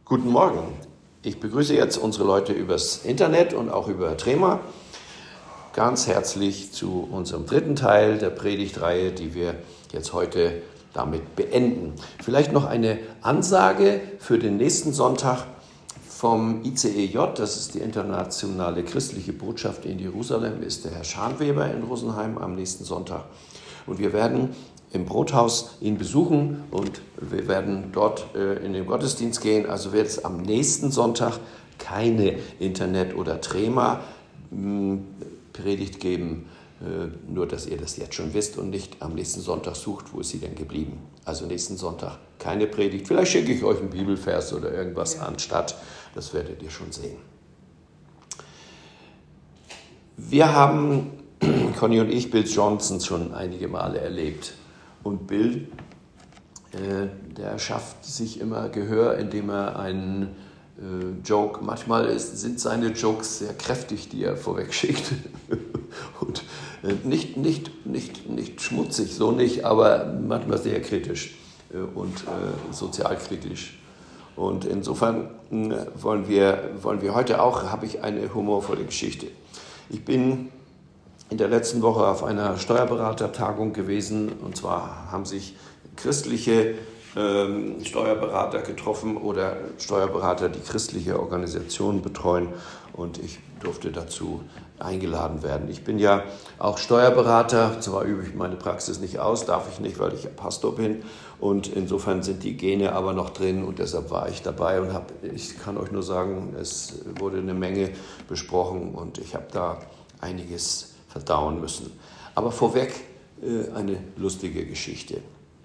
Guten Morgen. Ich begrüße jetzt unsere Leute übers Internet und auch über Trema ganz herzlich zu unserem dritten Teil der Predigtreihe, die wir jetzt heute damit beenden. Vielleicht noch eine Ansage für den nächsten Sonntag vom ICEJ, das ist die Internationale Christliche Botschaft in Jerusalem, ist der Herr Scharnweber in Rosenheim am nächsten Sonntag. Und wir werden im Brothaus ihn besuchen und wir werden dort in den Gottesdienst gehen. Also wird es am nächsten Sonntag keine Internet- oder Trema-Predigt geben, nur dass ihr das jetzt schon wisst und nicht am nächsten Sonntag sucht, wo ist sie denn geblieben. Also nächsten Sonntag keine Predigt. Vielleicht schicke ich euch einen Bibelvers oder irgendwas anstatt. Das werdet ihr schon sehen. Wir haben, Conny und ich, Bill Johnson schon einige Male erlebt. Und Bill, der schafft sich immer Gehör, indem er einen Joke, manchmal sind seine Jokes sehr kräftig, die er vorweg schickt. Und nicht schmutzig, so nicht, aber manchmal sehr kritisch und sozialkritisch. Und insofern wollen wir heute auch, habe ich eine humorvolle Geschichte. Ich bin in der letzten Woche auf einer Steuerberatertagung gewesen, und zwar haben sich christliche Steuerberater getroffen oder Steuerberater, die christliche Organisationen betreuen, und ich durfte dazu eingeladen werden. Ich bin ja auch Steuerberater, zwar übe ich meine Praxis nicht aus, darf ich nicht, weil ich Pastor bin, und insofern sind die Gene aber noch drin und deshalb war ich dabei und ich kann euch nur sagen, es wurde eine Menge besprochen und ich habe da einiges verdauen müssen. Aber vorweg eine lustige Geschichte.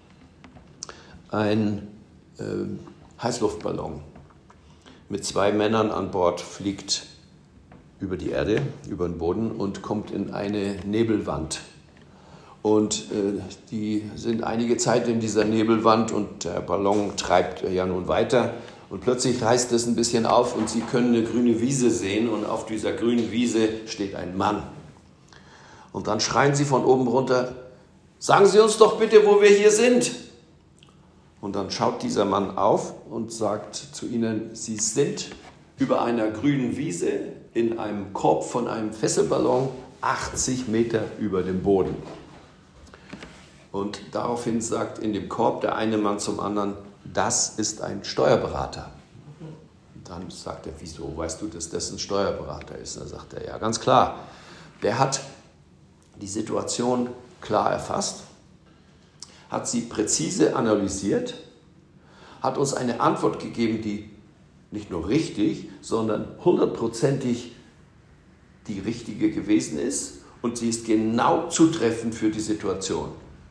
Ein Heißluftballon mit 2 Männern an Bord fliegt über die Erde, über den Boden und kommt in eine Nebelwand. Und die sind einige Zeit in dieser Nebelwand und der Ballon treibt ja nun weiter. Und plötzlich reißt es ein bisschen auf und sie können eine grüne Wiese sehen und auf dieser grünen Wiese steht ein Mann. Und dann schreien sie von oben runter, sagen Sie uns doch bitte, wo wir hier sind. Und dann schaut dieser Mann auf und sagt zu ihnen, Sie sind über einer grünen Wiese in einem Korb von einem Fesselballon 80 Meter über dem Boden. Und daraufhin sagt in dem Korb der eine Mann zum anderen, das ist ein Steuerberater. Und dann sagt er, wieso weißt du, dass das ein Steuerberater ist? Und dann sagt er, ja, ganz klar, der hat die Situation klar erfasst, hat sie präzise analysiert, hat uns eine Antwort gegeben, die nicht nur richtig, sondern 100%ig die richtige gewesen ist und sie ist genau zutreffend für die Situation.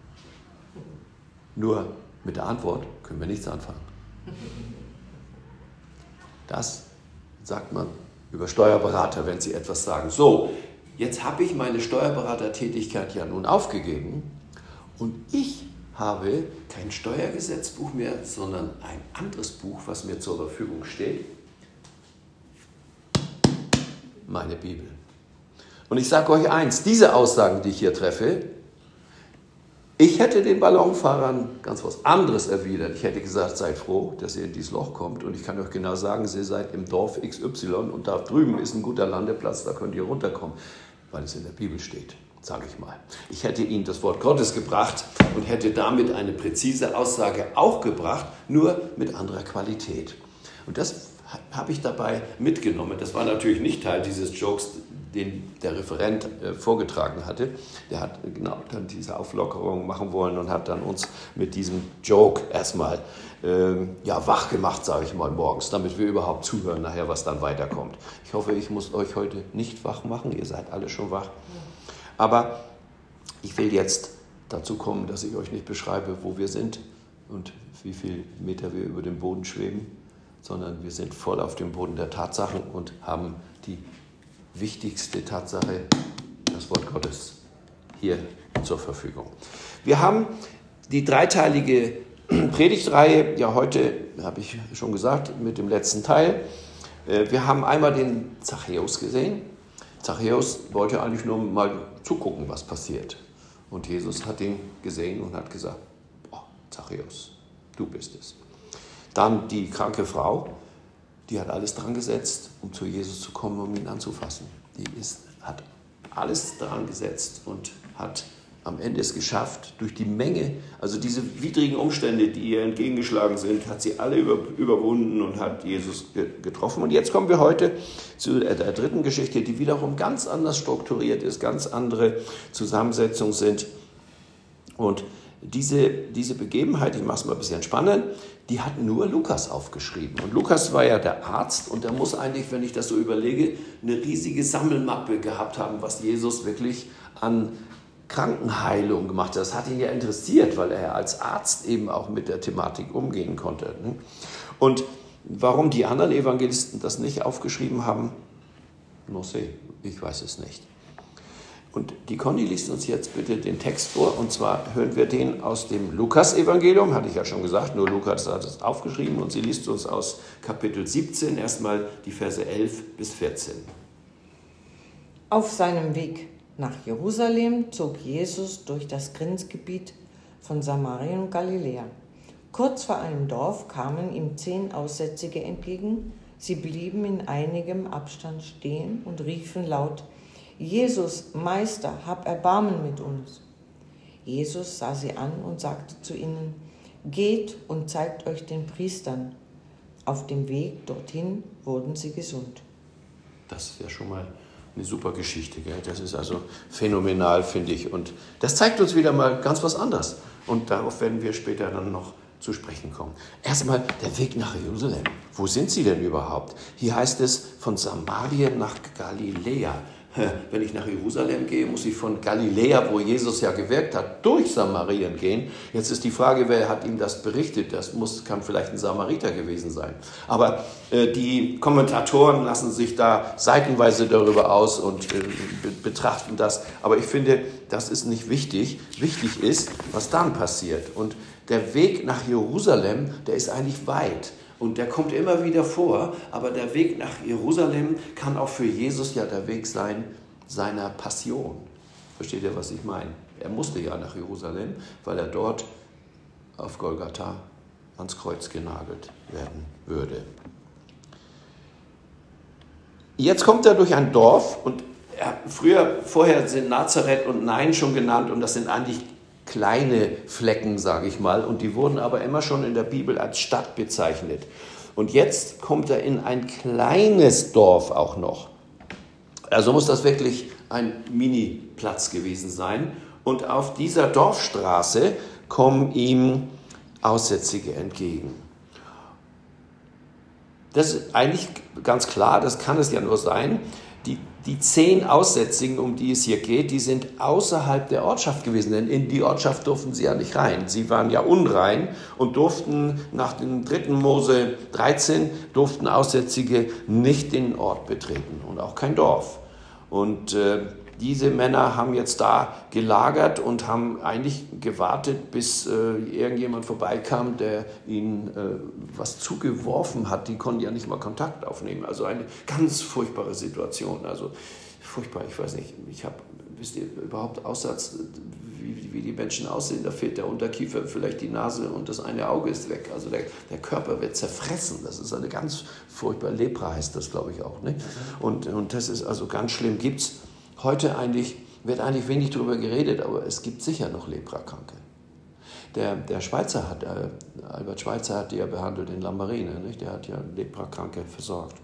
Nur mit der Antwort können wir nichts anfangen. Das sagt man über Steuerberater, wenn sie etwas sagen. So, jetzt habe ich meine Steuerberatertätigkeit ja nun aufgegeben und ich habe kein Steuergesetzbuch mehr, sondern ein anderes Buch, was mir zur Verfügung steht. Meine Bibel. Und ich sage euch eins, diese Aussagen, die ich hier treffe, ich hätte den Ballonfahrern ganz was anderes erwidert. Ich hätte gesagt, seid froh, dass ihr in dieses Loch kommt. Und ich kann euch genau sagen, ihr seid im Dorf XY und da drüben ist ein guter Landeplatz, da könnt ihr runterkommen, weil es in der Bibel steht, sage ich mal. Ich hätte ihnen das Wort Gottes gebracht und hätte damit eine präzise Aussage auch gebracht, nur mit anderer Qualität. Und das habe ich dabei mitgenommen. Das war natürlich nicht Teil dieses Jokes, den der Referent vorgetragen hatte. Der hat genau dann diese Auflockerung machen wollen und hat dann uns mit diesem Joke erstmal wach gemacht, sage ich mal, morgens, damit wir überhaupt zuhören nachher, was dann weiterkommt. Ich hoffe, ich muss euch heute nicht wach machen, ihr seid alle schon wach. Aber ich will jetzt dazu kommen, dass ich euch nicht beschreibe, wo wir sind und wie viele Meter wir über dem Boden schweben, sondern wir sind voll auf dem Boden der Tatsachen und haben die wichtigste Tatsache, das Wort Gottes, hier zur Verfügung. Wir haben die dreiteilige Predigtreihe, ja heute, habe ich schon gesagt, mit dem letzten Teil. Wir haben einmal den Zachäus gesehen. Zachäus wollte eigentlich nur mal zugucken, was passiert. Und Jesus hat ihn gesehen und hat gesagt, Zachäus, du bist es. Dann die kranke Frau, die hat alles dran gesetzt, um zu Jesus zu kommen, um ihn anzufassen. Hat alles dran gesetzt und hat am Ende es geschafft, durch die Menge, also diese widrigen Umstände, die ihr entgegengeschlagen sind, hat sie alle überwunden und hat Jesus getroffen. Und jetzt kommen wir heute zu der dritten Geschichte, die wiederum ganz anders strukturiert ist, ganz andere Zusammensetzungen sind. Und diese Begebenheit, ich mache es mal ein bisschen spannend, die hat nur Lukas aufgeschrieben. Und Lukas war ja der Arzt und der muss eigentlich, wenn ich das so überlege, eine riesige Sammelmappe gehabt haben, was Jesus wirklich an Krankenheilung gemacht hat. Das hat ihn ja interessiert, weil er als Arzt eben auch mit der Thematik umgehen konnte. Und warum die anderen Evangelisten das nicht aufgeschrieben haben, ich weiß es nicht. Und die Conny liest uns jetzt bitte den Text vor, und zwar hören wir den aus dem Lukas-Evangelium, hatte ich ja schon gesagt, nur Lukas hat es aufgeschrieben, und sie liest uns aus Kapitel 17 erstmal die Verse 11 bis 14. Auf seinem Weg nach Jerusalem zog Jesus durch das Grenzgebiet von Samarien und Galiläa. Kurz vor einem Dorf kamen ihm 10 Aussätzige entgegen. Sie blieben in einigem Abstand stehen und riefen laut: Jesus, Meister, hab Erbarmen mit uns. Jesus sah sie an und sagte zu ihnen: Geht und zeigt euch den Priestern. Auf dem Weg dorthin wurden sie gesund. Das ist ja schon mal eine super Geschichte, gell? Das ist also phänomenal, finde ich. Und das zeigt uns wieder mal ganz was anderes. Und darauf werden wir später dann noch zu sprechen kommen. Erstmal der Weg nach Jerusalem. Wo sind sie denn überhaupt? Hier heißt es von Samarien nach Galiläa. Wenn ich nach Jerusalem gehe, muss ich von Galiläa, wo Jesus ja gewirkt hat, durch Samarien gehen. Jetzt ist die Frage, wer hat ihm das berichtet? Das kann vielleicht ein Samariter gewesen sein. Aber die Kommentatoren lassen sich da seitenweise darüber aus und betrachten das. Aber ich finde, das ist nicht wichtig. Wichtig ist, was dann passiert. Und der Weg nach Jerusalem, der ist eigentlich weit. Und der kommt immer wieder vor, aber der Weg nach Jerusalem kann auch für Jesus ja der Weg sein seiner Passion. Versteht ihr, was ich meine? Er musste ja nach Jerusalem, weil er dort auf Golgatha ans Kreuz genagelt werden würde. Jetzt kommt er durch ein Dorf und vorher sind Nazareth und Nain schon genannt und das sind eigentlich kleine Flecken, sage ich mal, und die wurden aber immer schon in der Bibel als Stadt bezeichnet. Und jetzt kommt er in ein kleines Dorf auch noch. Also muss das wirklich ein Mini-Platz gewesen sein. Und auf dieser Dorfstraße kommen ihm Aussätzige entgegen. Das ist eigentlich ganz klar, das kann es ja nur sein. Die 10 Aussätzigen, um die es hier geht, die sind außerhalb der Ortschaft gewesen, denn in die Ortschaft durften sie ja nicht rein. Sie waren ja unrein und durften nach dem 3. Mose 13, durften Aussätzige nicht den Ort betreten und auch kein Dorf. Und diese Männer haben jetzt da gelagert und haben eigentlich gewartet, bis irgendjemand vorbeikam, der ihnen was zugeworfen hat. Die konnten ja nicht mal Kontakt aufnehmen. Also eine ganz furchtbare Situation. Also furchtbar, ich weiß nicht, wisst ihr überhaupt Aussatz, wie die Menschen aussehen? Da fehlt der Unterkiefer, vielleicht die Nase und das eine Auge ist weg. Also der Körper wird zerfressen. Das ist eine ganz furchtbare Lepra, heißt das, glaube ich, auch. Ne? Und das ist also ganz schlimm. Gibt's heute wird eigentlich wenig darüber geredet, aber es gibt sicher noch Leprakranke. Der Schweizer Albert Schweitzer hat die ja behandelt in Lambarene, nicht? Der hat ja Leprakranke versorgt.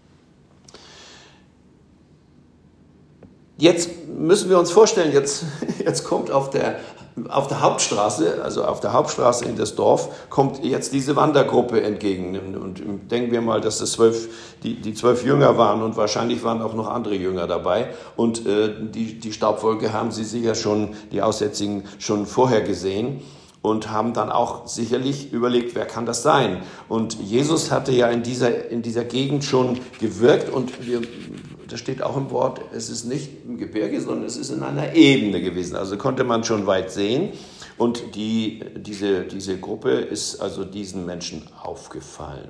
Jetzt müssen wir uns vorstellen, jetzt kommt auf der Hauptstraße, also auf der Hauptstraße in das Dorf, kommt jetzt diese Wandergruppe entgegen. Und denken wir mal, dass es die 12 Jünger waren und wahrscheinlich waren auch noch andere Jünger dabei. Und die Staubwolke haben sie sicher schon, die Aussätzigen, schon vorher gesehen und haben dann auch sicherlich überlegt, wer kann das sein? Und Jesus hatte ja in dieser Gegend schon gewirkt und das steht auch im Wort, es ist nicht im Gebirge, sondern es ist in einer Ebene gewesen. Also konnte man schon weit sehen. Und diese Gruppe ist also diesen Menschen aufgefallen.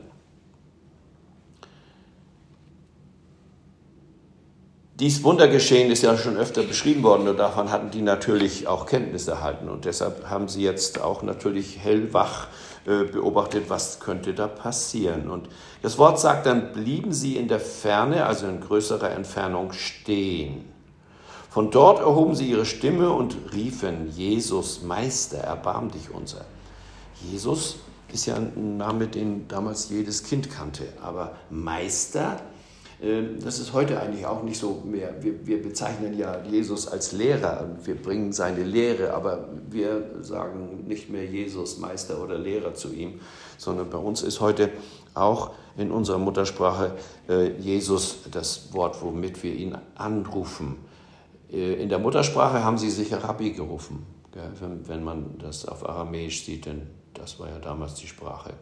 Dies Wundergeschehen ist ja schon öfter beschrieben worden und davon hatten die natürlich auch Kenntnis erhalten. Und deshalb haben sie jetzt auch natürlich hellwach beobachtet, was könnte da passieren. Und das Wort sagt dann, blieben sie in der Ferne, also in größerer Entfernung, stehen. Von dort erhoben sie ihre Stimme und riefen, Jesus, Meister, erbarm dich unser. Jesus ist ja ein Name, den damals jedes Kind kannte, aber Meister, das ist heute eigentlich auch nicht so mehr. Wir bezeichnen ja Jesus als Lehrer und wir bringen seine Lehre, aber wir sagen nicht mehr Jesus, Meister oder Lehrer zu ihm, sondern bei uns ist heute auch in unserer Muttersprache Jesus das Wort, womit wir ihn anrufen. In der Muttersprache haben sie sich Rabbi gerufen, wenn man das auf Aramäisch sieht, denn das war ja damals die Sprache.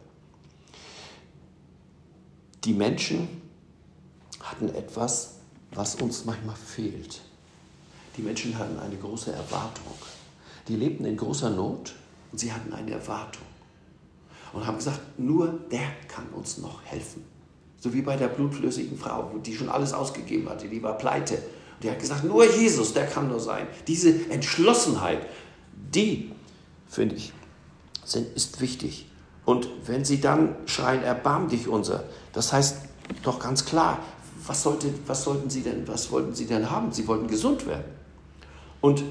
Die Menschen hatten etwas, was uns manchmal fehlt. Die Menschen hatten eine große Erwartung. Die lebten in großer Not und sie hatten eine Erwartung. Und haben gesagt, nur der kann uns noch helfen. So wie bei der blutflüssigen Frau, die schon alles ausgegeben hatte, die war pleite. Und die hat gesagt, nur Jesus, der kann nur sein. Diese Entschlossenheit, die, finde ich, ist wichtig. Und wenn sie dann schreien, erbarm dich unser, das heißt doch ganz klar, was wollten sie denn haben? Sie wollten gesund werden. Und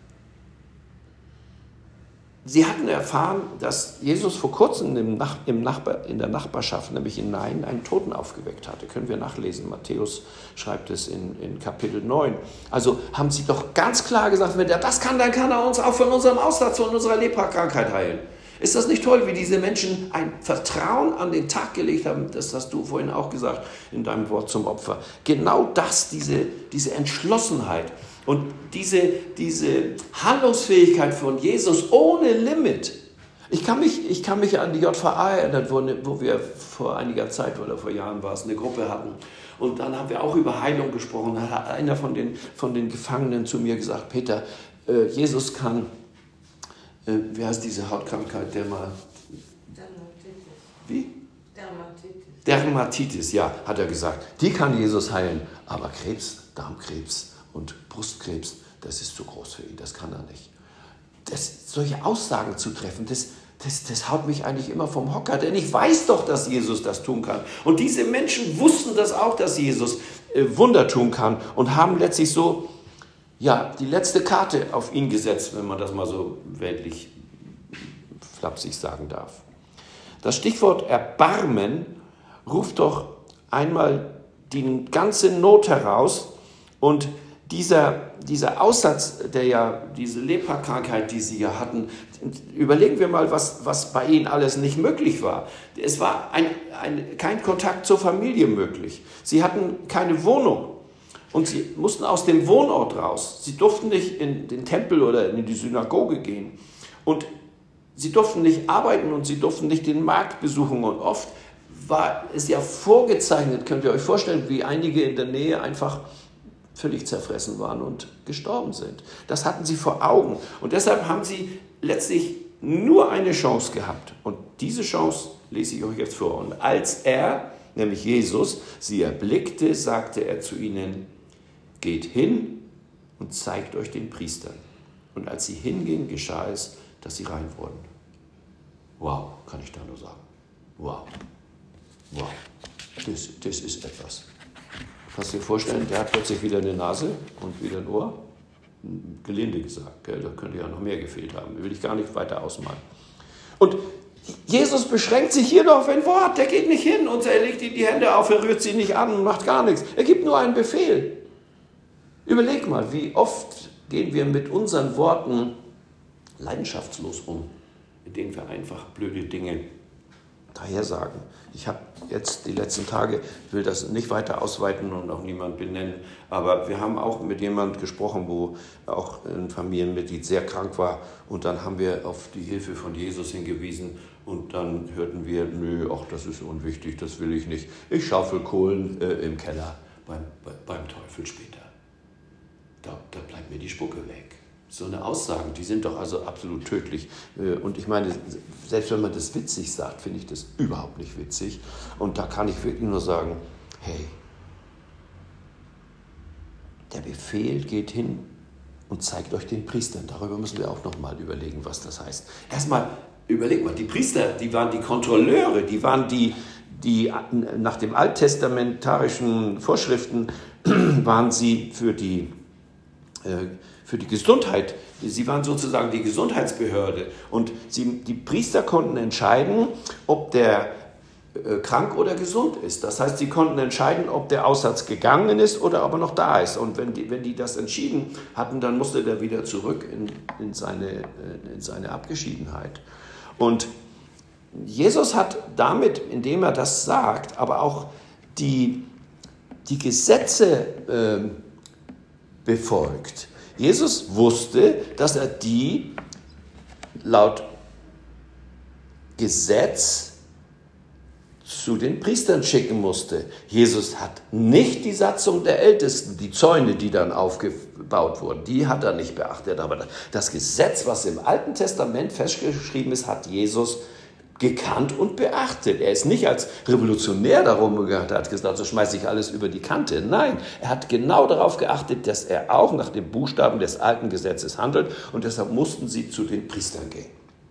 sie hatten erfahren, dass Jesus vor kurzem in der Nachbarschaft, nämlich in Nain, einen Toten aufgeweckt hatte. Können wir nachlesen. Matthäus schreibt es in Kapitel 9. Also haben sie doch ganz klar gesagt, wenn der das kann, dann kann er uns auch von unserem Aussatz, von unserer Lepra-Krankheit heilen. Ist das nicht toll, wie diese Menschen ein Vertrauen an den Tag gelegt haben? Das hast du vorhin auch gesagt in deinem Wort zum Opfer. Genau das, diese Entschlossenheit und diese Handlungsfähigkeit von Jesus ohne Limit. Ich kann mich an die JVA erinnern, wo wir vor einiger Zeit oder vor Jahren war es, eine Gruppe hatten. Und dann haben wir auch über Heilung gesprochen. Da hat einer von den Gefangenen zu mir gesagt, Peter, Jesus kann... wie heißt diese Hautkrankheit? Dermatitis. Wie? Dermatitis, ja, hat er gesagt. Die kann Jesus heilen. Aber Krebs, Darmkrebs und Brustkrebs, das ist zu groß für ihn. Das kann er nicht. Solche Aussagen zu treffen, das haut mich eigentlich immer vom Hocker. Denn ich weiß doch, dass Jesus das tun kann. Und diese Menschen wussten das auch, dass Jesus Wunder tun kann. Und haben letztlich so... ja, die letzte Karte auf ihn gesetzt, wenn man das mal so weltlich flapsig sagen darf. Das Stichwort Erbarmen ruft doch einmal die ganze Not heraus und dieser Aussatz, der ja diese Lepra-Krankheit, die sie ja hatten, überlegen wir mal, was bei ihnen alles nicht möglich war. Es war kein Kontakt zur Familie möglich. Sie hatten keine Wohnung. Und sie mussten aus dem Wohnort raus. Sie durften nicht in den Tempel oder in die Synagoge gehen. Und sie durften nicht arbeiten und sie durften nicht den Markt besuchen. Und oft war es ja vorgezeichnet, könnt ihr euch vorstellen, wie einige in der Nähe einfach völlig zerfressen waren und gestorben sind. Das hatten sie vor Augen. Und deshalb haben sie letztlich nur eine Chance gehabt. Und diese Chance lese ich euch jetzt vor. Und als er, nämlich Jesus, sie erblickte, sagte er zu ihnen, geht hin und zeigt euch den Priestern. Und als sie hingingen, geschah es, dass sie rein wurden. Wow, kann ich da nur sagen. Wow. Wow. Das ist etwas. Kannst du dir vorstellen, der hat plötzlich wieder eine Nase und wieder ein Ohr? Gelinde gesagt, gell? Da könnte ja noch mehr gefehlt haben. Will ich gar nicht weiter ausmalen. Und Jesus beschränkt sich hier nur auf ein Wort. Der geht nicht hin und er legt ihm die Hände auf, er rührt sie nicht an und macht gar nichts. Er gibt nur einen Befehl. Überleg mal, wie oft gehen wir mit unseren Worten leidenschaftslos um, indem wir einfach blöde Dinge daher sagen. Ich habe jetzt die letzten Tage, ich will das nicht weiter ausweiten und auch niemand benennen, aber wir haben auch mit jemandem gesprochen, wo auch ein Familienmitglied sehr krank war und dann haben wir auf die Hilfe von Jesus hingewiesen und dann hörten wir, nö, ach, das ist unwichtig, das will ich nicht. Ich schaufel Kohlen im Keller beim Teufel später. Da bleibt mir die Spucke weg. So eine Aussagen, die sind doch also absolut tödlich. Und ich meine, selbst wenn man das witzig sagt, finde ich das überhaupt nicht witzig. Und da kann ich wirklich nur sagen, hey, der Befehl geht hin und zeigt euch den Priestern. Darüber müssen wir auch nochmal überlegen, was das heißt. Erstmal überleg mal, die Priester, die waren die Kontrolleure, die waren die nach den alttestamentarischen Vorschriften waren sie für die Gesundheit, sie waren sozusagen die Gesundheitsbehörde. Und die Priester konnten entscheiden, ob der krank oder gesund ist. Das heißt, sie konnten entscheiden, ob der Aussatz gegangen ist oder ob er noch da ist. Und wenn die das entschieden hatten, dann musste der wieder zurück in seine Abgeschiedenheit. Und Jesus hat damit, indem er das sagt, aber auch die Gesetze befolgt. Jesus wusste, dass er die laut Gesetz zu den Priestern schicken musste. Jesus hat nicht die Satzung der Ältesten, die Zäune, die dann aufgebaut wurden, die hat er nicht beachtet. Aber das Gesetz, was im Alten Testament festgeschrieben ist, hat Jesus gekannt und beachtet. Er ist nicht als Revolutionär darum gegangen, er hat gesagt, so schmeiße ich alles über die Kante. Nein, er hat genau darauf geachtet, dass er auch nach den Buchstaben des alten Gesetzes handelt und deshalb mussten sie zu den Priestern gehen.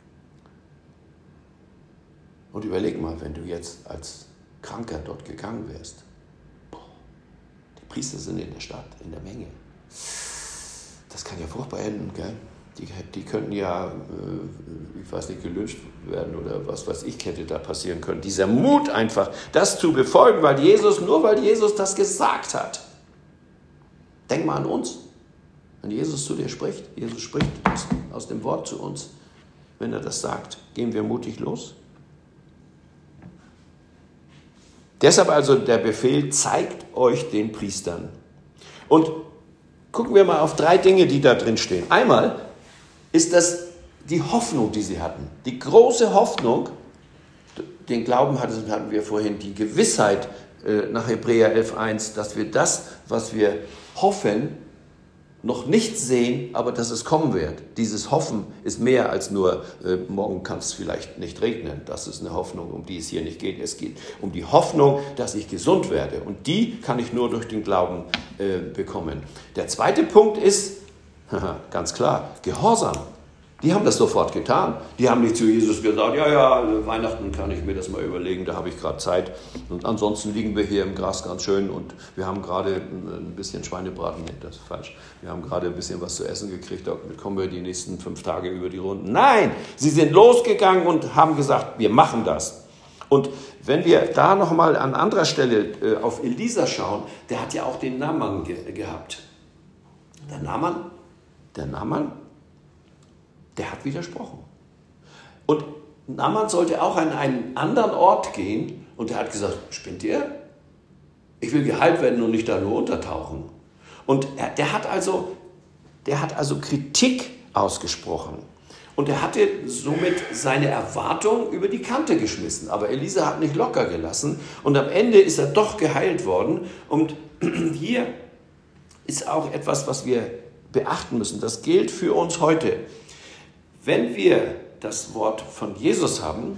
Und überleg mal, wenn du jetzt als Kranker dort gegangen wärst. Die Priester sind in der Stadt, in der Menge. Das kann ja furchtbar enden, gell? Die könnten ja, ich weiß nicht, gelyncht werden oder was weiß ich, hätte da passieren können. Dieser Mut einfach, das zu befolgen, weil Jesus das gesagt hat. Denk mal an uns, wenn Jesus zu dir spricht. Jesus spricht aus dem Wort zu uns. Wenn er das sagt, gehen wir mutig los. Deshalb also der Befehl, zeigt euch den Priestern. Und gucken wir mal auf 3 Dinge, die da drin stehen. Einmal ist das die Hoffnung, die sie hatten. Die große Hoffnung, den Glauben hatten wir vorhin, die Gewissheit nach Hebräer 11,1, dass wir das, was wir hoffen, noch nicht sehen, aber dass es kommen wird. Dieses Hoffen ist mehr als nur, morgen kann es vielleicht nicht regnen. Das ist eine Hoffnung, um die es hier nicht geht. Es geht um die Hoffnung, dass ich gesund werde. Und die kann ich nur durch den Glauben bekommen. Der zweite Punkt ist, ganz klar, Gehorsam. Die haben das sofort getan. Die haben nicht zu Jesus gesagt, ja, Weihnachten kann ich mir das mal überlegen, da habe ich gerade Zeit. Und ansonsten liegen wir hier im Gras ganz schön und wir haben gerade ein bisschen Schweinebraten. Nee, das ist falsch. Wir haben gerade ein bisschen was zu essen gekriegt, damit kommen wir die nächsten 5 Tage über die Runden. Nein, sie sind losgegangen und haben gesagt, wir machen das. Und wenn wir da nochmal an anderer Stelle auf Elisa schauen, der hat ja auch den Naaman gehabt. Der Naaman, der hat widersprochen. Und Naaman sollte auch an einen anderen Ort gehen und der hat gesagt, spinnt ihr? Ich will geheilt werden und nicht da nur untertauchen. Und der hat also Kritik ausgesprochen. Und er hatte somit seine Erwartung über die Kante geschmissen. Aber Elisa hat nicht locker gelassen und am Ende ist er doch geheilt worden. Und hier ist auch etwas, was wir beachten müssen. Das gilt für uns heute. Wenn wir das Wort von Jesus haben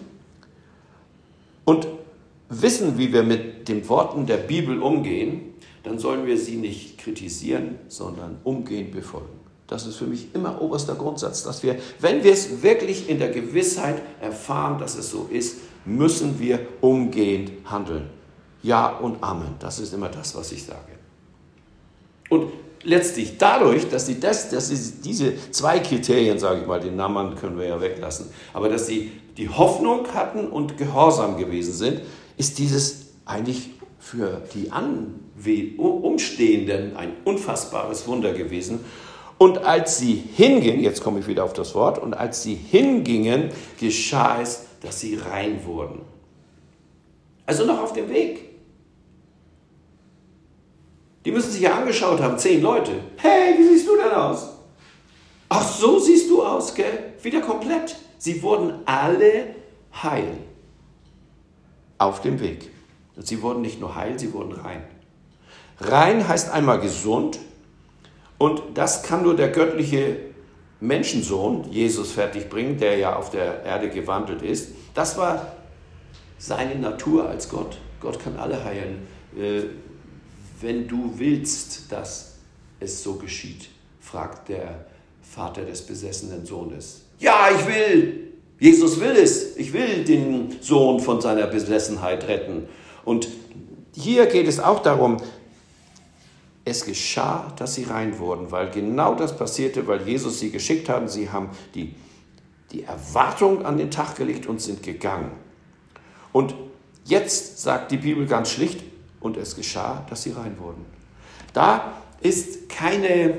und wissen, wie wir mit den Worten der Bibel umgehen, dann sollen wir sie nicht kritisieren, sondern umgehend befolgen. Das ist für mich immer oberster Grundsatz, dass wir, wenn wir es wirklich in der Gewissheit erfahren, dass es so ist, müssen wir umgehend handeln. Ja und Amen, das ist immer das, was ich sage. Und letztlich dadurch, dass sie diese 2 Kriterien, sage ich mal, den Naaman können wir ja weglassen, aber dass sie die Hoffnung hatten und gehorsam gewesen sind, ist dieses eigentlich für die Umstehenden ein unfassbares Wunder gewesen. Und als sie hingingen, jetzt komme ich wieder auf das Wort, und als sie hingingen, geschah es, dass sie rein wurden. Also noch auf dem Weg. Die müssen sich ja angeschaut haben, 10 Leute. Hey, wie siehst du denn aus? Ach, so siehst du aus, gell? Wieder komplett. Sie wurden alle heil. Auf dem Weg. Und sie wurden nicht nur heil, sie wurden rein. Rein heißt einmal gesund. Und das kann nur der göttliche Menschensohn, Jesus, fertigbringen, der ja auf der Erde gewandelt ist. Das war seine Natur als Gott. Gott kann alle heilen. Wenn du willst, dass es so geschieht, fragt der Vater des besessenen Sohnes. Ja, ich will. Jesus will es. Ich will den Sohn von seiner Besessenheit retten. Und hier geht es auch darum, es geschah, dass sie rein wurden, weil genau das passierte, weil Jesus sie geschickt hat. Sie haben die Erwartung an den Tag gelegt und sind gegangen. Und jetzt sagt die Bibel ganz schlicht, und es geschah, dass sie rein wurden. Da ist keine,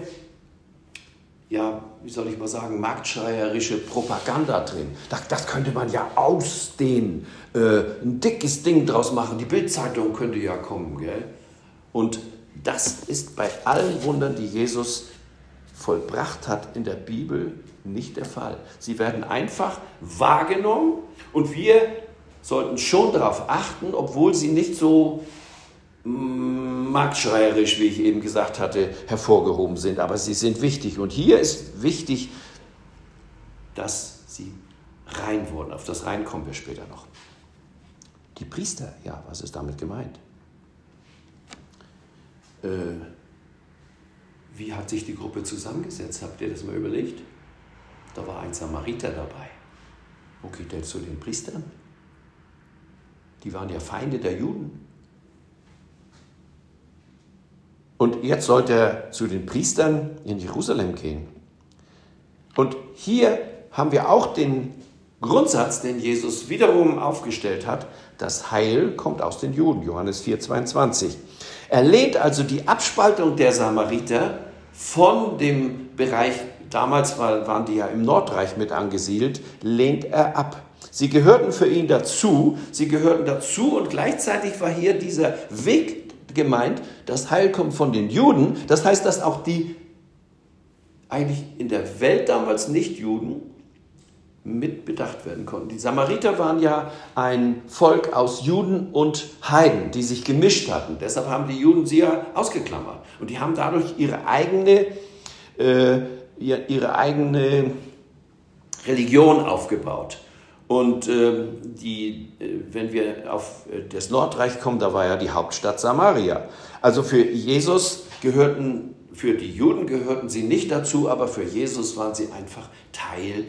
wie soll ich mal sagen, marktschreierische Propaganda drin. Das könnte man ja ausdehnen, ein dickes Ding draus machen. Die Bild-Zeitung könnte ja kommen, gell? Und das ist bei allen Wundern, die Jesus vollbracht hat in der Bibel, nicht der Fall. Sie werden einfach wahrgenommen und wir sollten schon darauf achten, obwohl sie nicht so marktschreierisch, wie ich eben gesagt hatte, hervorgehoben sind. Aber sie sind wichtig. Und hier ist wichtig, dass sie rein wurden. Auf das Rein kommen wir später noch. Die Priester, was ist damit gemeint? Wie hat sich die Gruppe zusammengesetzt? Habt ihr das mal überlegt? Da war ein Samariter dabei. Wo geht der zu den Priestern? Die waren ja Feinde der Juden. Und jetzt sollte er zu den Priestern in Jerusalem gehen. Und hier haben wir auch den Grundsatz, den Jesus wiederum aufgestellt hat, das Heil kommt aus den Juden, Johannes 4,22. Er lehnt also die Abspaltung der Samariter von dem Bereich, damals waren die ja im Nordreich mit angesiedelt, lehnt er ab. Sie gehörten für ihn dazu, und gleichzeitig war hier dieser Weg gemeint, das Heil kommt von den Juden. Das heißt, dass auch die eigentlich in der Welt damals Nicht-Juden mit bedacht werden konnten. Die Samariter waren ja ein Volk aus Juden und Heiden, die sich gemischt hatten. Deshalb haben die Juden sie ja ausgeklammert. Und die haben dadurch ihre eigene Religion aufgebaut. Und wenn wir auf das Nordreich kommen, da war ja die Hauptstadt Samaria. Also für die Juden gehörten sie nicht dazu, aber für Jesus waren sie einfach Teil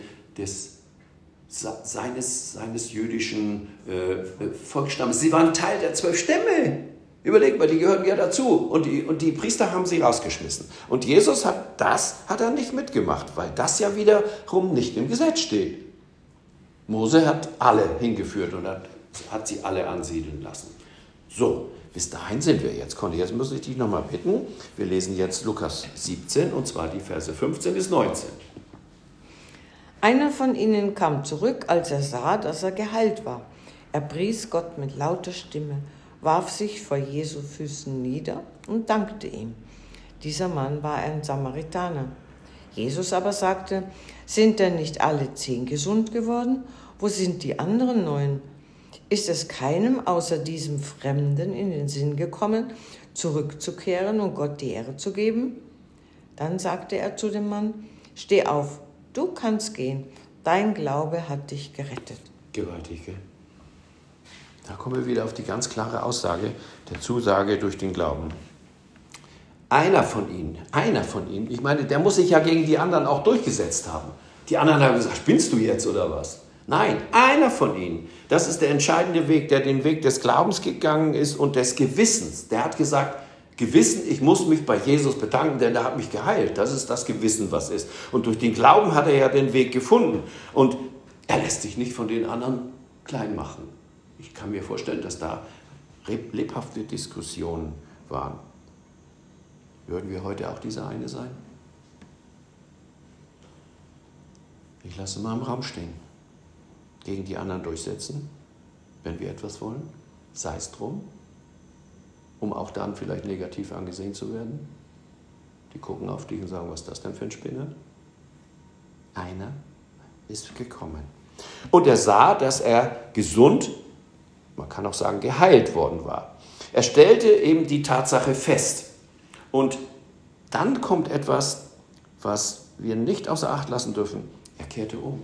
seines jüdischen Volksstammes. Sie waren Teil der 12 Stämme. Überlegt mal, die gehörten ja dazu. Und die Priester haben sie rausgeschmissen. Und Jesus hat er nicht mitgemacht, weil das ja wiederum nicht im Gesetz steht. Mose hat alle hingeführt und hat sie alle ansiedeln lassen. So, bis dahin sind wir jetzt. Conny, jetzt muss ich dich nochmal bitten. Wir lesen jetzt Lukas 17, und zwar die Verse 15 bis 19. Einer von ihnen kam zurück, als er sah, dass er geheilt war. Er pries Gott mit lauter Stimme, warf sich vor Jesu Füßen nieder und dankte ihm. Dieser Mann war ein Samaritaner. Jesus aber sagte, sind denn nicht alle 10 gesund geworden? Wo sind die anderen 9? Ist es keinem außer diesem Fremden in den Sinn gekommen, zurückzukehren und Gott die Ehre zu geben? Dann sagte er zu dem Mann, steh auf, du kannst gehen, dein Glaube hat dich gerettet. Gewaltig, gell? Da kommen wir wieder auf die ganz klare Aussage der Zusage durch den Glauben. Einer von ihnen, ich meine, der muss sich ja gegen die anderen auch durchgesetzt haben. Die anderen haben gesagt, spinnst du jetzt oder was? Nein, einer von ihnen, das ist der entscheidende Weg, der den Weg des Glaubens gegangen ist und des Gewissens. Der hat gesagt, Gewissen, ich muss mich bei Jesus bedanken, denn er hat mich geheilt. Das ist das Gewissen, was ist. Und durch den Glauben hat er ja den Weg gefunden. Und er lässt sich nicht von den anderen klein machen. Ich kann mir vorstellen, dass da lebhafte Diskussionen waren. Würden wir heute auch dieser eine sein? Ich lasse mal im Raum stehen. Gegen die anderen durchsetzen, wenn wir etwas wollen, sei es drum, um auch dann vielleicht negativ angesehen zu werden. Die gucken auf dich und sagen, was ist das denn für ein Spinner? Einer ist gekommen. Und er sah, dass er gesund, man kann auch sagen, geheilt worden war. Er stellte eben die Tatsache fest. Und dann kommt etwas, was wir nicht außer Acht lassen dürfen. Er kehrte um.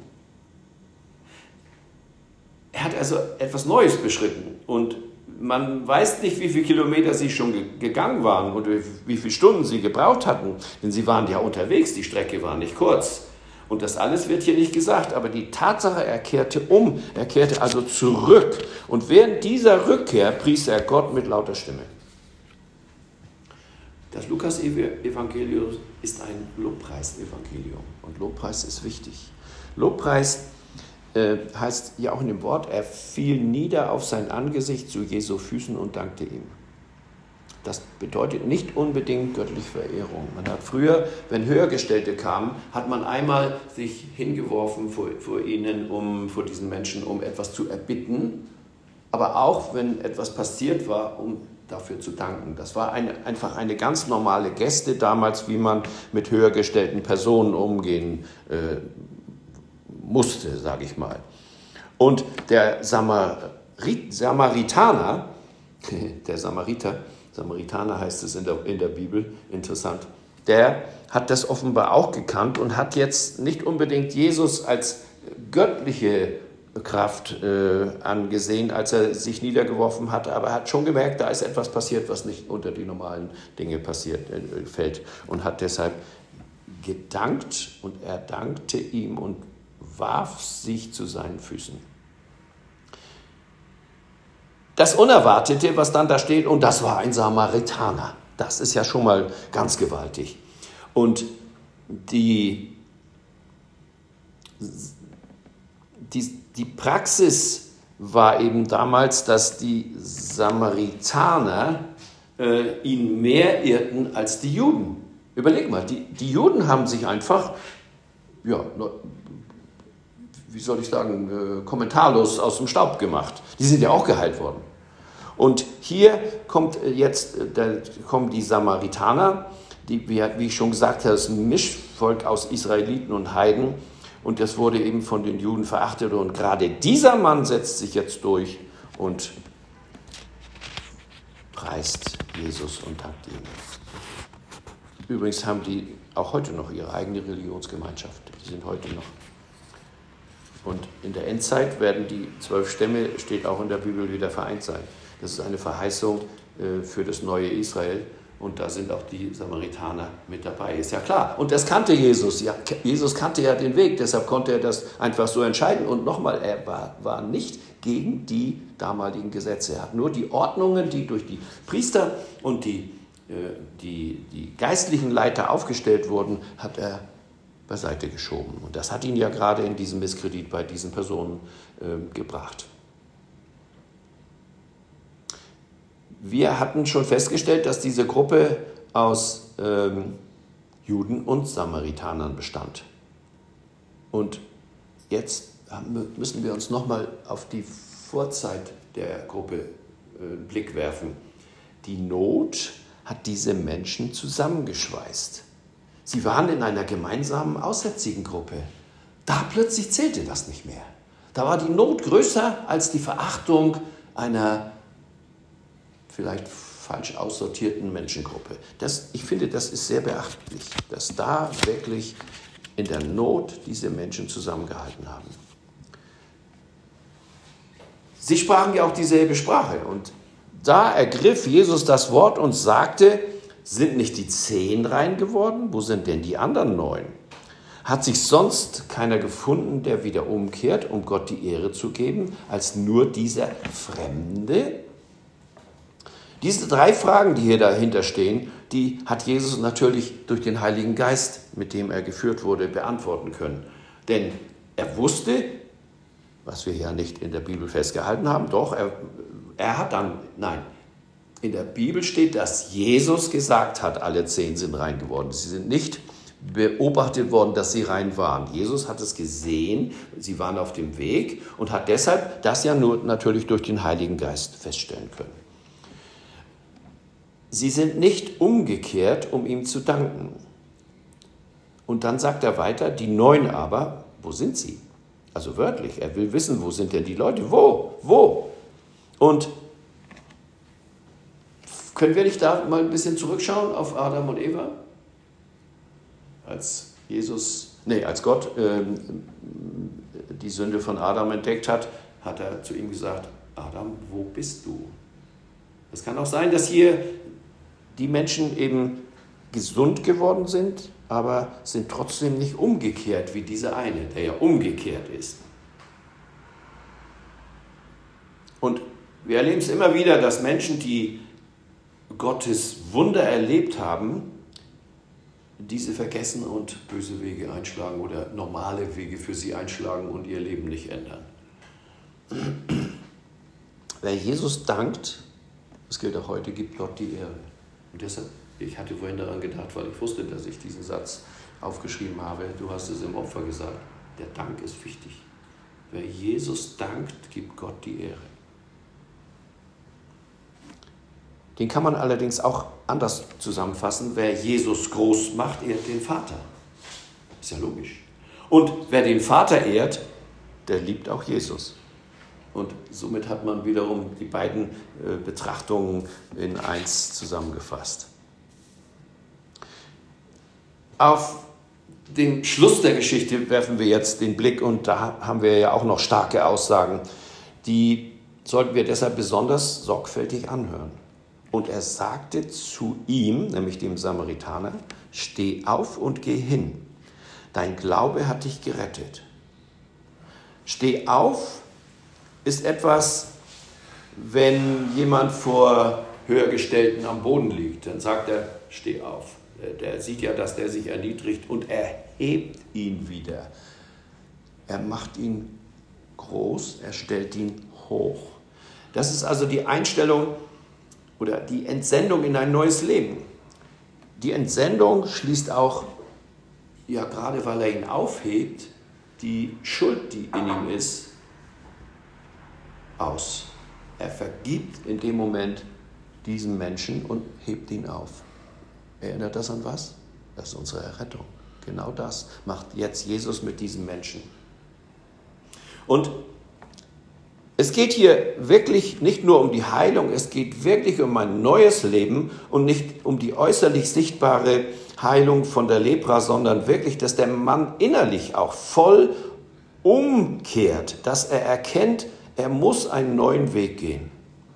Er hat also etwas Neues beschritten. Und man weiß nicht, wie viele Kilometer sie schon gegangen waren und wie viele Stunden sie gebraucht hatten. Denn sie waren ja unterwegs, die Strecke war nicht kurz. Und das alles wird hier nicht gesagt, aber die Tatsache, er kehrte um, er kehrte also zurück. Und während dieser Rückkehr pries er Gott mit lauter Stimme. Das Lukas-Evangelium ist ein Lobpreis-Evangelium und Lobpreis ist wichtig. Lobpreis heißt ja auch in dem Wort, er fiel nieder auf sein Angesicht zu Jesu Füßen und dankte ihm. Das bedeutet nicht unbedingt göttliche Verehrung. Man hat früher, wenn Höhergestellte kamen, hat man einmal sich hingeworfen vor ihnen, vor diesen Menschen, um etwas zu erbitten, aber auch, wenn etwas passiert war, um dafür zu danken. Das war einfach eine ganz normale Geste damals, wie man mit höhergestellten Personen umgehen musste, sage ich mal. Und der Samaritaner, der Samaritaner heißt es in der Bibel, interessant, der hat das offenbar auch gekannt und hat jetzt nicht unbedingt Jesus als göttliche Kraft angesehen, als er sich niedergeworfen hatte, aber er hat schon gemerkt, da ist etwas passiert, was nicht unter die normalen Dinge fällt und hat deshalb gedankt und er dankte ihm und warf sich zu seinen Füßen. Das Unerwartete, was dann da steht, und das war ein Samaritaner. Das ist ja schon mal ganz gewaltig. Und die Praxis war eben damals, dass die Samaritaner ihn mehr ehrten als die Juden. Überleg mal, die Juden haben sich einfach, wie soll ich sagen, kommentarlos aus dem Staub gemacht. Die sind ja auch geheilt worden. Und hier kommen die Samaritaner, die, wie ich schon gesagt habe, ist ein Mischvolk aus Israeliten und Heiden. Und das wurde eben von den Juden verachtet. Und gerade dieser Mann setzt sich jetzt durch und preist Jesus und dankt ihm. Übrigens haben die auch heute noch ihre eigene Religionsgemeinschaft. Die sind heute noch. Und in der Endzeit werden die 12 Stämme, steht auch in der Bibel, wieder vereint sein. Das ist eine Verheißung für das neue Israel. Und da sind auch die Samaritaner mit dabei, ist ja klar. Und das kannte Jesus. Ja, Jesus kannte ja den Weg, deshalb konnte er das einfach so entscheiden. Und nochmal, er war nicht gegen die damaligen Gesetze. Er hat nur die Ordnungen, die durch die Priester und die geistlichen Leiter aufgestellt wurden, hat er beiseite geschoben. Und das hat ihn ja gerade in diesem Misskredit bei diesen Personen gebracht. Wir hatten schon festgestellt, dass diese Gruppe aus Juden und Samaritanern bestand. Und jetzt müssen wir uns nochmal auf die Vorzeit der Gruppe einen Blick werfen. Die Not hat diese Menschen zusammengeschweißt. Sie waren in einer gemeinsamen aussätzigen Gruppe. Da plötzlich zählte das nicht mehr. Da war die Not größer als die Verachtung einer vielleicht falsch aussortierten Menschengruppe. Ich finde, das ist sehr beachtlich, dass da wirklich in der Not diese Menschen zusammengehalten haben. Sie sprachen ja auch dieselbe Sprache und da ergriff Jesus das Wort und sagte, sind nicht die 10 rein geworden? Wo sind denn die anderen 9? Hat sich sonst keiner gefunden, der wieder umkehrt, um Gott die Ehre zu geben, als nur dieser Fremde? Diese 3 Fragen, die hier dahinter stehen, die hat Jesus natürlich durch den Heiligen Geist, mit dem er geführt wurde, beantworten können. Denn er wusste, was wir ja nicht in der Bibel festgehalten haben, doch, er hat dann, nein, in der Bibel steht, dass Jesus gesagt hat, alle 10 sind rein geworden. Sie sind nicht beobachtet worden, dass sie rein waren. Jesus hat es gesehen, sie waren auf dem Weg und hat deshalb das ja nur natürlich durch den Heiligen Geist feststellen können. Sie sind nicht umgekehrt, um ihm zu danken. Und dann sagt er weiter, die 9 aber, wo sind sie? Also wörtlich, er will wissen, wo sind denn die Leute? Wo? Und können wir nicht da mal ein bisschen zurückschauen auf Adam und Eva? Als Gott die Sünde von Adam entdeckt hat, hat er zu ihm gesagt, Adam, wo bist du? Es kann auch sein, dass hier die Menschen eben gesund geworden sind, aber sind trotzdem nicht umgekehrt wie dieser eine, der ja umgekehrt ist. Und wir erleben es immer wieder, dass Menschen, die Gottes Wunder erlebt haben, diese vergessen und böse Wege einschlagen oder normale Wege für sie einschlagen und ihr Leben nicht ändern. Wer Jesus dankt, das gilt auch heute, gibt Gott die Ehre. Und deshalb, ich hatte vorhin daran gedacht, weil ich wusste, dass ich diesen Satz aufgeschrieben habe, du hast es im Opfer gesagt, der Dank ist wichtig. Wer Jesus dankt, gibt Gott die Ehre. Den kann man allerdings auch anders zusammenfassen. Wer Jesus groß macht, ehrt den Vater. Ist ja logisch. Und wer den Vater ehrt, der liebt auch Jesus. Und somit hat man wiederum die beiden Betrachtungen in eins zusammengefasst. Auf den Schluss der Geschichte werfen wir jetzt den Blick und da haben wir ja auch noch starke Aussagen. Die sollten wir deshalb besonders sorgfältig anhören. Und er sagte zu ihm, nämlich dem Samaritaner, steh auf und geh hin. Dein Glaube hat dich gerettet. Steh auf ist etwas, wenn jemand vor Höhergestellten am Boden liegt, dann sagt er, steh auf. Der sieht ja, dass der sich erniedrigt und er hebt ihn wieder. Er macht ihn groß, er stellt ihn hoch. Das ist also die Einstellung oder die Entsendung in ein neues Leben. Die Entsendung schließt auch, ja gerade weil er ihn aufhebt, die Schuld, die in ihm ist, aus. Er vergibt in dem Moment diesen Menschen und hebt ihn auf. Erinnert das an was? Das ist unsere Errettung. Genau das macht jetzt Jesus mit diesem Menschen. Und es geht hier wirklich nicht nur um die Heilung, es geht wirklich um ein neues Leben und nicht um die äußerlich sichtbare Heilung von der Lepra, sondern wirklich, dass der Mann innerlich auch voll umkehrt, dass er erkennt, er muss einen neuen Weg gehen.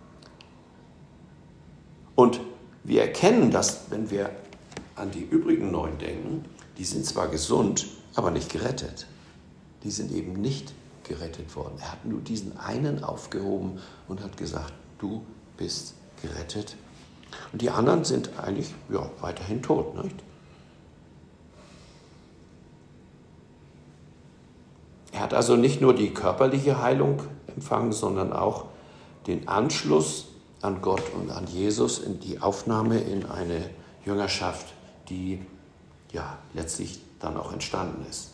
Und wir erkennen, dass, wenn wir an die übrigen 9 denken, die sind zwar gesund, aber nicht gerettet. Die sind eben nicht gerettet worden. Er hat nur diesen einen aufgehoben und hat gesagt, du bist gerettet. Und die anderen sind eigentlich weiterhin tot. Nicht? Er hat also nicht nur die körperliche Heilung empfangen, sondern auch den Anschluss an Gott und an Jesus, in die Aufnahme in eine Jüngerschaft, die letztlich dann auch entstanden ist.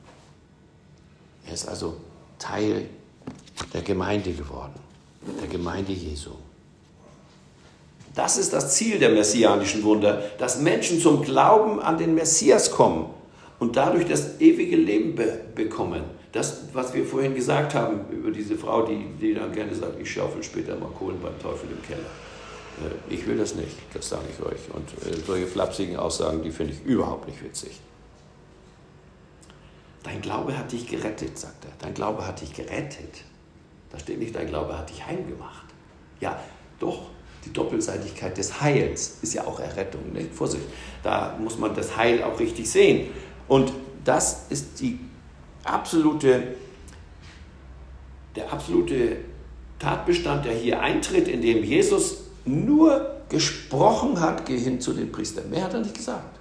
Er ist also Teil der Gemeinde geworden, der Gemeinde Jesu. Das ist das Ziel der messianischen Wunder, dass Menschen zum Glauben an den Messias kommen und dadurch das ewige Leben bekommen. Das, was wir vorhin gesagt haben über diese Frau, die dann gerne sagt, ich schaufel später mal Kohlen beim Teufel im Keller. Ich will das nicht, das sage ich euch. Und solche flapsigen Aussagen, die finde ich überhaupt nicht witzig. Dein Glaube hat dich gerettet, sagt er. Dein Glaube hat dich gerettet. Da steht nicht, dein Glaube hat dich heil gemacht. Ja, doch, die Doppelseitigkeit des Heils ist ja auch Errettung. Nicht? Vorsicht, da muss man das Heil auch richtig sehen. Und das ist der absolute Tatbestand, der hier eintritt, indem Jesus nur gesprochen hat, geh hin zu den Priestern. Mehr hat er nicht gesagt.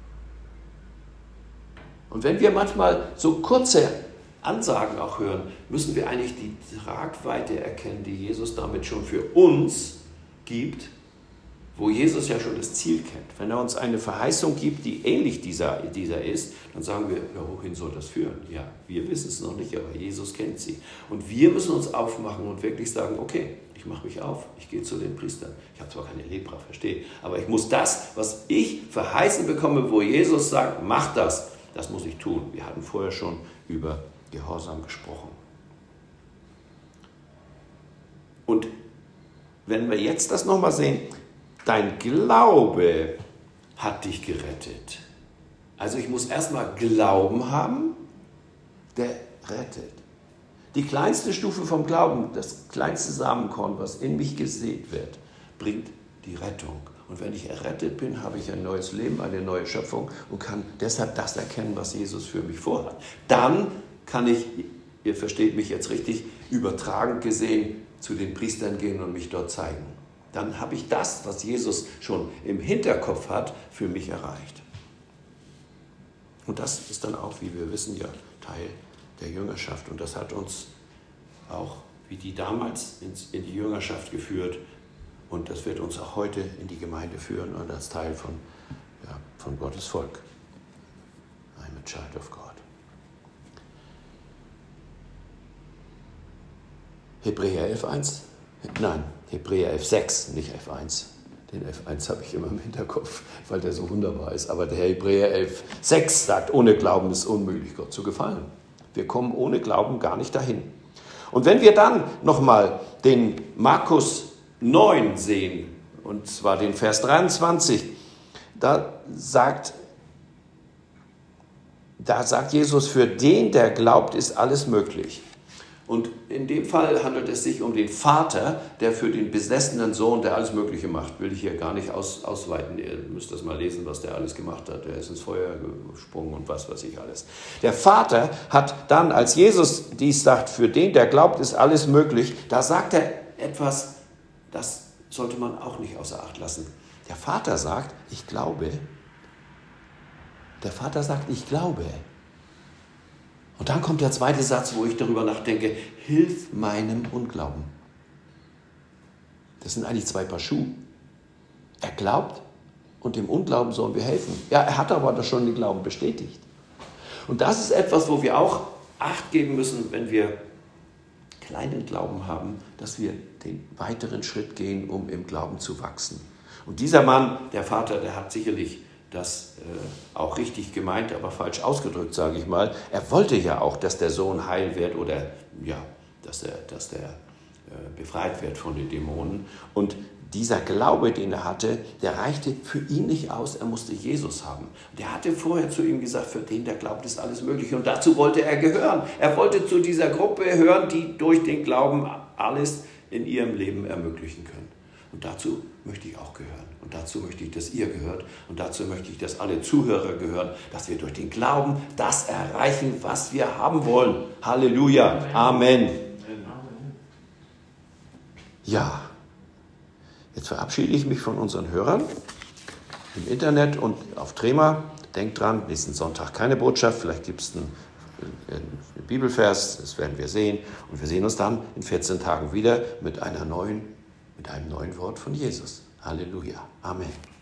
Und wenn wir manchmal so kurze Ansagen auch hören, müssen wir eigentlich die Tragweite erkennen, die Jesus damit schon für uns gibt, wo Jesus ja schon das Ziel kennt. Wenn er uns eine Verheißung gibt, die ähnlich dieser ist, dann sagen wir, ja, wohin soll das führen? Ja, wir wissen es noch nicht, aber Jesus kennt sie. Und wir müssen uns aufmachen und wirklich sagen, okay, ich mache mich auf, ich gehe zu den Priestern. Ich habe zwar keine Lepra, verstehe, aber ich muss das, was ich verheißen bekomme, wo Jesus sagt, mach das, das muss ich tun. Wir hatten vorher schon über Gehorsam gesprochen. Und wenn wir jetzt das nochmal sehen, dein Glaube hat dich gerettet. Also ich muss erstmal Glauben haben, der rettet. Die kleinste Stufe vom Glauben, das kleinste Samenkorn, was in mich gesät wird, bringt die Rettung. Und wenn ich errettet bin, habe ich ein neues Leben, eine neue Schöpfung und kann deshalb das erkennen, was Jesus für mich vorhat. Dann kann ich, ihr versteht mich jetzt richtig, übertragend gesehen zu den Priestern gehen und mich dort zeigen. Dann habe ich das, was Jesus schon im Hinterkopf hat, für mich erreicht. Und das ist dann auch, wie wir wissen, ja Teil der Jüngerschaft. Und das hat uns auch, wie die damals, in die Jüngerschaft geführt. Und das wird uns auch heute in die Gemeinde führen und als Teil von Gottes Volk. I'm a child of God. Hebräer 11,1? Nein, Hebräer 11,6, nicht 11,1. Den 11,1 habe ich immer im Hinterkopf, weil der so wunderbar ist. Aber der Hebräer 11,6 sagt, ohne Glauben ist unmöglich, Gott zu gefallen. Wir kommen ohne Glauben gar nicht dahin. Und wenn wir dann nochmal den Markus 9 sehen, und zwar den Vers 23, da sagt Jesus, für den, der glaubt, ist alles möglich. Und in dem Fall handelt es sich um den Vater, der für den besessenen Sohn, der alles Mögliche macht, will ich hier gar nicht ausweiten. Ihr müsst das mal lesen, was der alles gemacht hat. Der ist ins Feuer gesprungen und was weiß ich alles. Der Vater hat dann, als Jesus dies sagt, für den, der glaubt, ist alles möglich, da sagt er etwas, das sollte man auch nicht außer Acht lassen. Der Vater sagt, ich glaube. Der Vater sagt, ich glaube. Und dann kommt der zweite Satz, wo ich darüber nachdenke, hilf meinem Unglauben. Das sind eigentlich zwei Paar Schuhe. Er glaubt und dem Unglauben sollen wir helfen. Ja, er hat aber das schon den Glauben bestätigt. Und das ist etwas, wo wir auch Acht geben müssen, wenn wir kleinen Glauben haben, dass wir den weiteren Schritt gehen, um im Glauben zu wachsen. Und dieser Mann, der Vater, der hat sicherlich das auch richtig gemeint, aber falsch ausgedrückt, sage ich mal. Er wollte ja auch, dass der Sohn heil wird oder ja, dass der befreit wird von den Dämonen. Und dieser Glaube, den er hatte, der reichte für ihn nicht aus. Er musste Jesus haben. Der hatte vorher zu ihm gesagt, für den, der glaubt, ist alles möglich. Und dazu wollte er gehören. Er wollte zu dieser Gruppe gehören, die durch den Glauben alles in ihrem Leben ermöglichen können. Und dazu möchte ich auch gehören. Und dazu möchte ich, dass ihr gehört. Und dazu möchte ich, dass alle Zuhörer gehören, dass wir durch den Glauben das erreichen, was wir haben wollen. Halleluja. Amen. Ja, jetzt verabschiede ich mich von unseren Hörern im Internet und auf Trema. Denkt dran, nächsten Sonntag keine Botschaft. Vielleicht gibt es einen Bibelvers, das werden wir sehen. Und wir sehen uns dann in 14 Tagen wieder mit einem neuen Wort von Jesus. Halleluja. Amen.